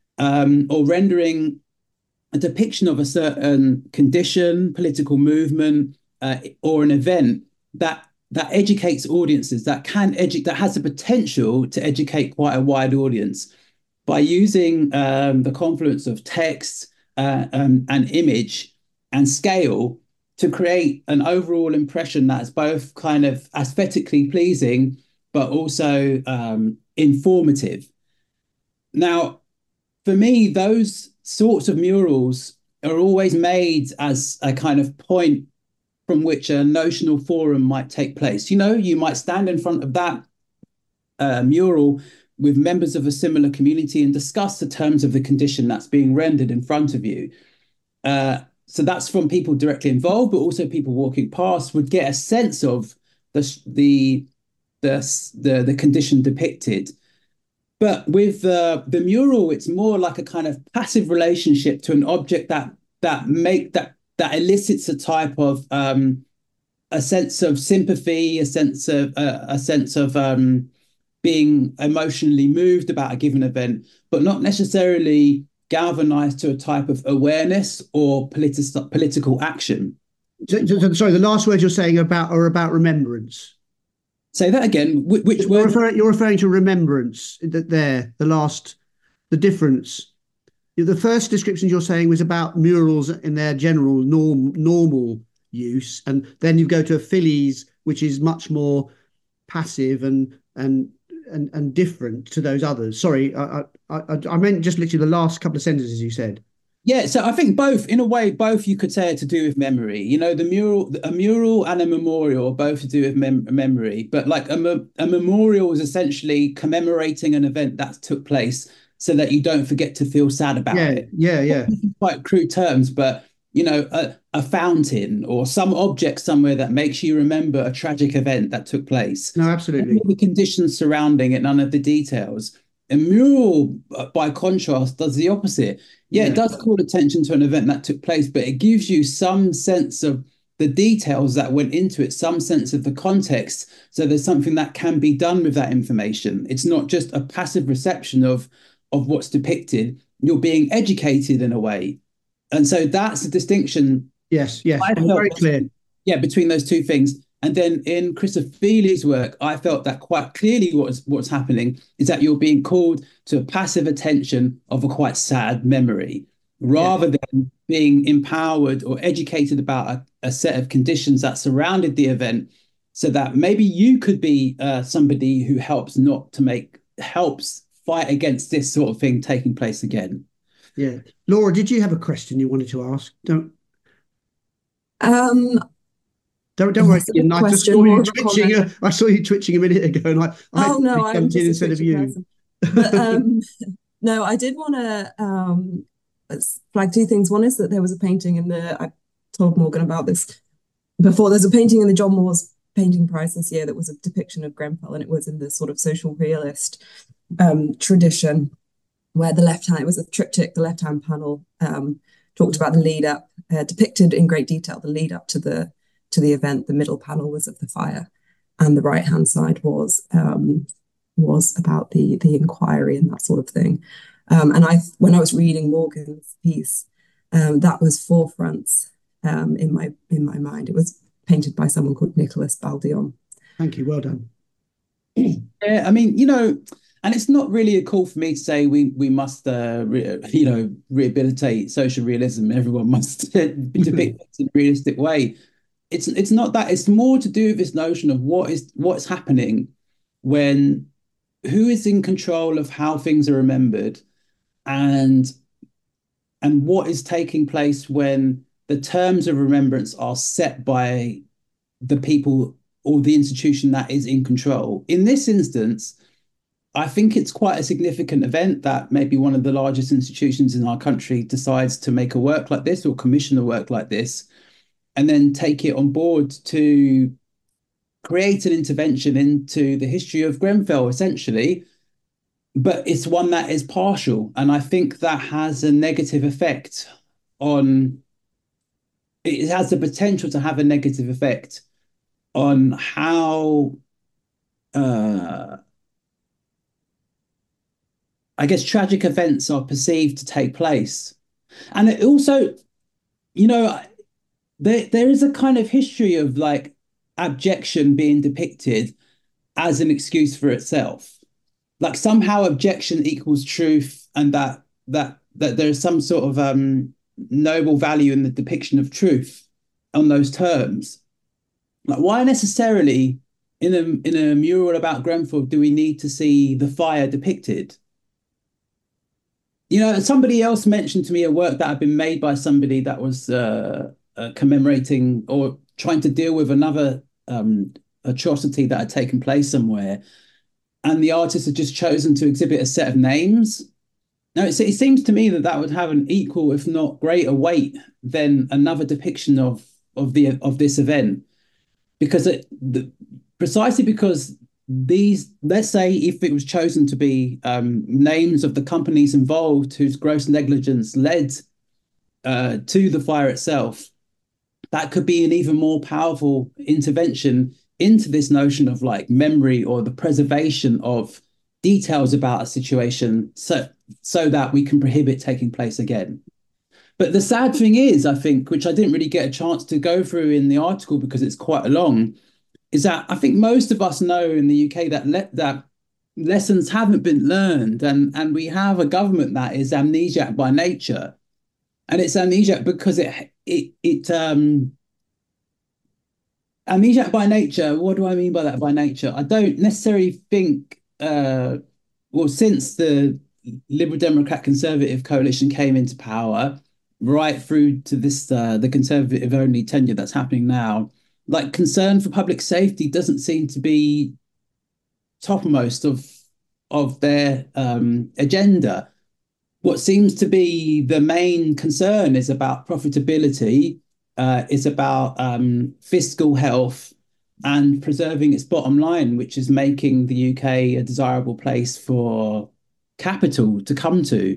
um, or rendering a depiction of a certain condition, political movement, uh, or an event that that educates audiences, that can educate, that has the potential to educate quite a wide audience by using um, the confluence of text uh, um, and image and scale to create an overall impression that's both kind of aesthetically pleasing, but also um, informative. Now, for me, those sorts of murals are always made as a kind of point from which a notional forum might take place. You know, you might stand in front of that uh, mural with members of a similar community and discuss the terms of the condition that's being rendered in front of you. Uh, so that's from people directly involved, but also people walking past would get a sense of the the the the, the condition depicted. But with uh, the mural, it's more like a kind of passive relationship to an object that that make that that elicits a type of um, a sense of sympathy, a sense of uh, a sense of um, being emotionally moved about a given event, but not necessarily galvanized to a type of awareness or politi- political action. So, so, sorry, the last words you're saying about are about remembrance. Say that again. Which, which you're word? Referring, you're referring to remembrance. That there, the last, the difference. The first descriptions you're saying was about murals in their general norm, normal use, and then you go to Phillies, which is much more passive and and and and different to those others. Sorry, I I I meant just literally the last couple of sentences you said. Yeah, so I think both, in a way, both you could say are to do with memory. You know, the mural, a mural and a memorial are both to do with mem- memory. But like a, me- a memorial is essentially commemorating an event that took place, so that you don't forget to feel sad about yeah, it. Yeah, yeah, Quite crude terms, but you know, a, a fountain or some object somewhere that makes you remember a tragic event that took place. No, absolutely. The conditions surrounding it, none of the details. A mural, by contrast, does the opposite. Yeah, yeah, it does call attention to an event that took place, but it gives you some sense of the details that went into it, some sense of the context. So there's something that can be done with that information. It's not just a passive reception of, of what's depicted. You're being educated in a way. And so that's the distinction. Yes, yes, very clear. Yeah, between those two things. And then in Chris Ophelli's work, I felt that quite clearly what's what's happening is that you're being called to a passive attention of a quite sad memory, rather yes. than being empowered or educated about a, a set of conditions that surrounded the event, so that maybe you could be uh, somebody who helps not to make, helps fight against this sort of thing taking place again. Yeah. Laura, did you have a question you wanted to ask? Don't. Um, Don't don't worry. I just saw you twitching. A, I saw you twitching a minute ago, and I, I oh no, I'm just in instead of you. But um, no, I did want to um, flag two things. One is that there was a painting in the, I told Morgan about this before, there's a painting in the John Moores Painting Prize this year that was a depiction of Grenfell, and it was in the sort of social realist um, tradition, where the left hand, it was a triptych, the left hand panel um, talked about the lead up, uh, depicted in great detail the lead up to the to the event. The middle panel was of the fire, and the right hand side was um, was about the the inquiry and that sort of thing. Um, and I, when I was reading Morgan's piece, um, that was forefront um, in my in my mind. It was painted by someone called Nicholas Baldion. Thank you. Well done. Yeah, I mean, you know, and it's not really a call for me to say we we must, uh, re, you know, rehabilitate social realism. Everyone must be depicted in a realistic way. It's it's not that. It's more to do with this notion of what is what's happening when, who is in control of how things are remembered, and and what is taking place when the terms of remembrance are set by the people or the institution that is in control. In this instance, I think it's quite a significant event that maybe one of the largest institutions in our country decides to make a work like this or commission a work like this, and then take it on board to create an intervention into the history of Grenfell, essentially. But it's one that is partial. And I think that has a negative effect on, it has the potential to have a negative effect on how, uh, I guess, tragic events are perceived to take place. And it also, you know, there, there is a kind of history of like abjection being depicted as an excuse for itself. Like somehow abjection equals truth, and that that that there's some sort of um, noble value in the depiction of truth on those terms. Like, why necessarily in a in a mural about Grenfell do we need to see the fire depicted? You know, somebody else mentioned to me a work that had been made by somebody that was uh, uh, commemorating or trying to deal with another um, atrocity that had taken place somewhere. And the artist had just chosen to exhibit a set of names. Now, it, it seems to me that that would have an equal, if not greater weight than another depiction of, of, the, of this event. Because it, the, precisely because these, let's say if it was chosen to be um, names of the companies involved whose gross negligence led uh, to the fire itself, that could be an even more powerful intervention into this notion of like memory or the preservation of details about a situation so, so that we can prohibit taking place again. But the sad thing is, I think, which I didn't really get a chance to go through in the article because it's quite long, is that I think most of us know in the U K that le- that lessons haven't been learned, and, and we have a government that is amnesiac by nature. And it's amnesiac because it it it um amnesiac by nature. What do I mean by that? By nature, I don't necessarily think. Uh, well, since the Liberal Democrat Conservative coalition came into power, right through to this uh, the Conservative only tenure that's happening now, like concern for public safety doesn't seem to be topmost of of their um, agenda. What seems to be the main concern is about profitability. Uh, it's about um, fiscal health and preserving its bottom line, which is making the U K a desirable place for capital to come to.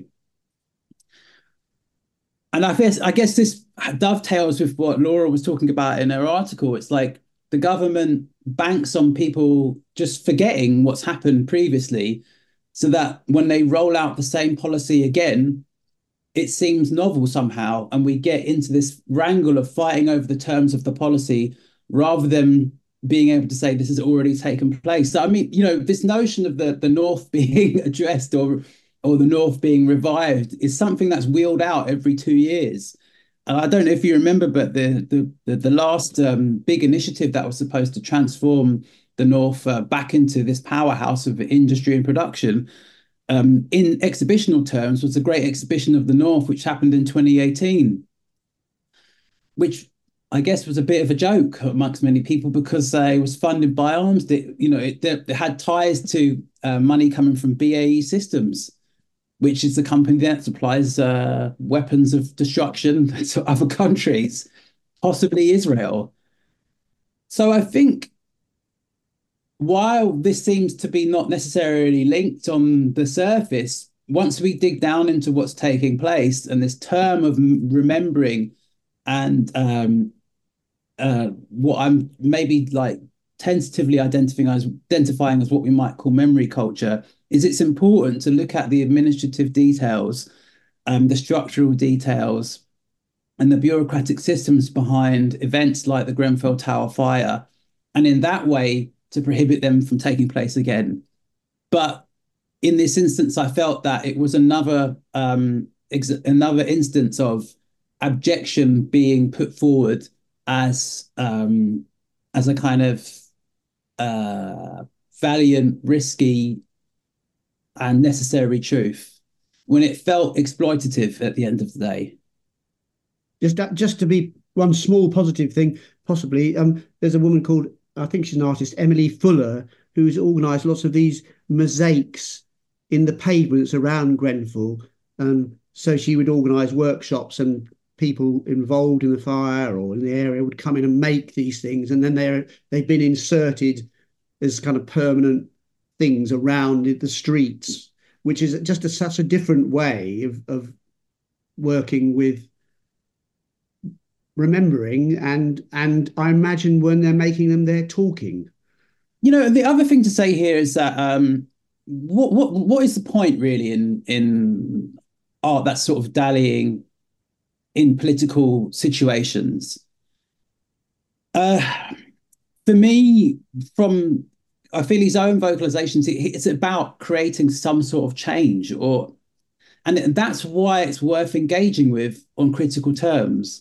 And I guess I guess this dovetails with what Laura was talking about in her article. It's like the government banks on people just forgetting what's happened previously, so that when they roll out the same policy again, it seems novel somehow, and we get into this wrangle of fighting over the terms of the policy rather than being able to say this has already taken place. So, I mean, you know, this notion of the, the North being addressed or or the North being revived is something that's wheeled out every two years. And I don't know if you remember, but the the the, the last um, big initiative that was supposed to transform the North uh, back into this powerhouse of industry and production, um, in exhibitional terms, was the Great Exhibition of the North, which happened in twenty eighteen, which I guess was a bit of a joke amongst many people because uh, it was funded by arms. That, you know, it, it had ties to uh, money coming from B A E Systems. which is the company that supplies uh, weapons of destruction to other countries, possibly Israel. So I think while this seems to be not necessarily linked on the surface, once we dig down into what's taking place and this term of remembering and um, uh, what I'm maybe like tentatively identifying as identifying as what we might call memory culture, is it's important to look at the administrative details, um, the structural details, and the bureaucratic systems behind events like the Grenfell Tower fire, and in that way to prohibit them from taking place again. But in this instance, I felt that it was another um, ex- another instance of abjection being put forward as um, as a kind of uh, valiant, risky, and necessary truth, when it felt exploitative at the end of the day. Just just to be one small positive thing, possibly, um, there's a woman called, I think she's an artist, Emily Fuller, who's organised lots of these mosaics in the pavements around Grenfell. Um, so she would organise workshops, and people involved in the fire or in the area would come in and make these things, and then they're they've been inserted as kind of permanent things around the streets, which is just a, such a different way of, of working with remembering, and and I imagine when they're making them, they're talking. You know, the other thing to say here is that um, what what what is the point really in in art that's sort of dallying in political situations? Uh, for me, from I feel his own vocalizations, it, it's about creating some sort of change, or and that's why it's worth engaging with on critical terms.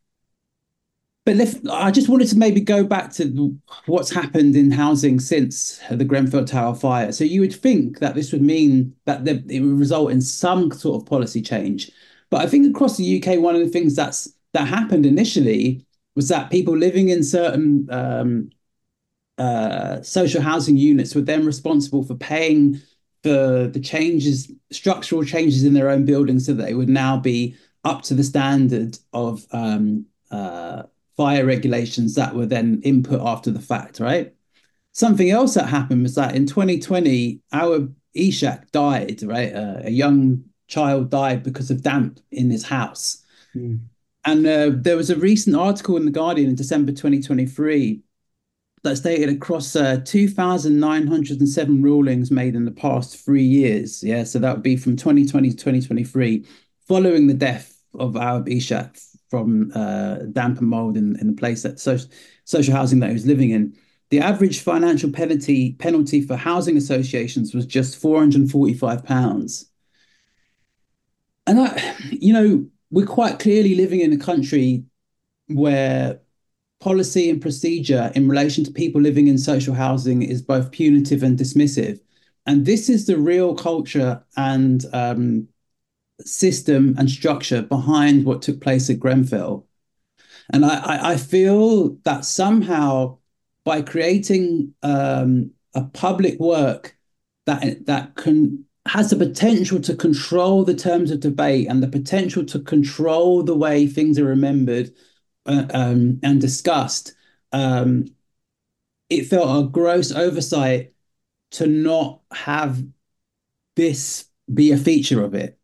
But if, I just wanted to maybe go back to what's happened in housing since the Grenfell Tower fire. So you would think that this would mean that the, it would result in some sort of policy change. But I think across the U K, one of the things that's that happened initially was that people living in certain um, uh, social housing units were then responsible for paying for the changes, structural changes in their own buildings, so that they would now be up to the standard of um, uh, fire regulations that were then input after the fact, right? Something else that happened was that in twenty twenty, our Ishak died, right? Uh, a young child died because of damp in his house. Mm. And uh, there was a recent article in The Guardian in December twenty twenty-three that stated across uh, two thousand nine hundred seven rulings made in the past three years. Yeah, so that would be from twenty twenty to twenty twenty-three, following the death of our Ishak from uh, damp and mold in, in the place that social, social housing that he was living in. The average financial penalty penalty for housing associations was just four hundred forty-five pounds. And I, you know, we're quite clearly living in a country where policy and procedure in relation to people living in social housing is both punitive and dismissive. And this is the real culture and um, system and structure behind what took place at Grenfell. And I, I feel that somehow by creating um, a public work that that can has the potential to control the terms of debate and the potential to control the way things are remembered uh, um, and discussed, um, it felt a gross oversight to not have this be a feature of it.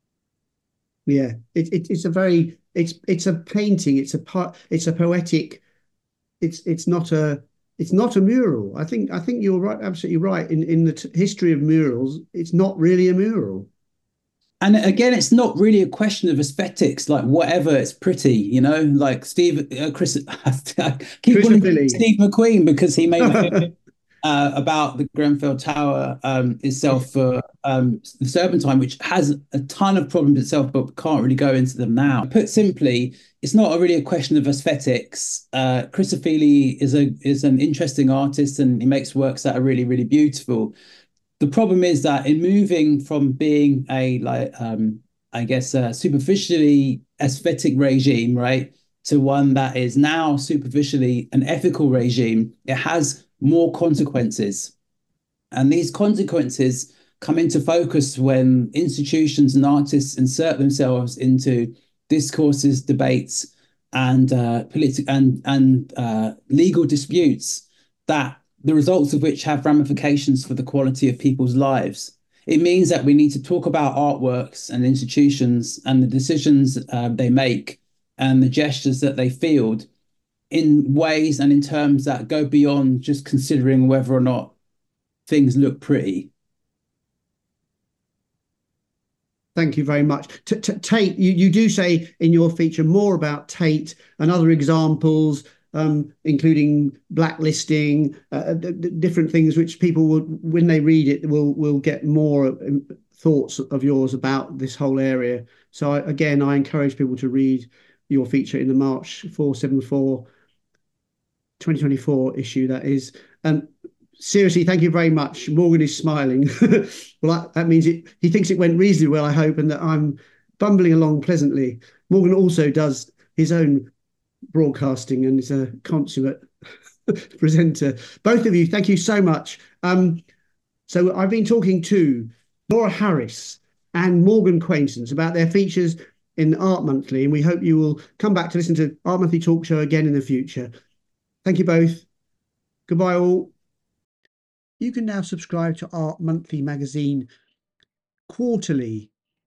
Yeah, it, it it's a very it's it's a painting. It's a part. It's a poetic. It's it's not a it's not a mural. I think I think you're right, absolutely right. In in the t- history of murals, it's not really a mural. And again, it's not really a question of aesthetics, like whatever, it's pretty, you know, like Steve, uh, Chris, I keep calling Steve McQueen because he made a film uh, about the Grenfell Tower um, itself for um, the Serpentine, which has a ton of problems itself, but can't really go into them now. Put simply, it's not a really a question of aesthetics. Uh, Chris Ofili is a is an interesting artist, and he makes works that are really, really beautiful. The problem is that in moving from being a, like, um, I guess, a superficially aesthetic regime, right, to one that is now superficially an ethical regime, it has more consequences. And these consequences come into focus when institutions and artists insert themselves into discourses, debates, and uh, political and and uh, legal disputes that the results of which have ramifications for the quality of people's lives. It means that we need to talk about artworks and institutions and the decisions uh, they make and the gestures that they field in ways and in terms that go beyond just considering whether or not things look pretty. Thank you very much. T -t Tate, you, you do say in your feature more about Tate and other examples, um, including blacklisting, uh, different things which people will, when they read it, will will get more thoughts of yours about this whole area. So I, again, I encourage people to read your feature in the March four seventy-four twenty twenty-four issue, that is. Um, seriously, thank you very much. Morgan is smiling. Well, that, that means it, he thinks it went reasonably well, I hope, and that I'm bumbling along pleasantly. Morgan also does his own broadcasting and is a consummate presenter. Both of you, thank you so much. Um, so I've been talking to Laura Harris and Morgan Quaintance about their features in Art Monthly, and we hope you will come back to listen to Art Monthly Talk Show again in the future. Thank you both. Goodbye all. You can now subscribe to Art Monthly magazine quarterly,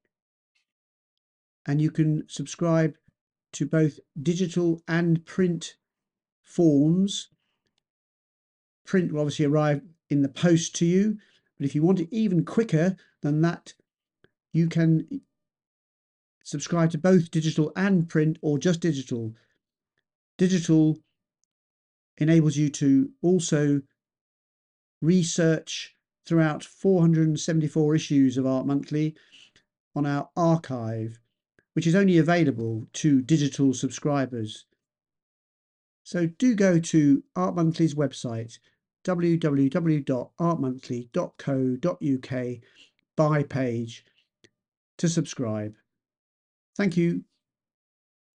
and you can subscribe to both digital and print forms. Print will obviously arrive in the post to you, but if you want it even quicker than that, you can subscribe to both digital and print, or just digital. Digital enables you to also research throughout four hundred seventy-four issues of Art Monthly on our archive, which is only available to digital subscribers. So do go to Art Monthly's website, w w w dot art monthly dot co dot u k, buy page, to subscribe. Thank you.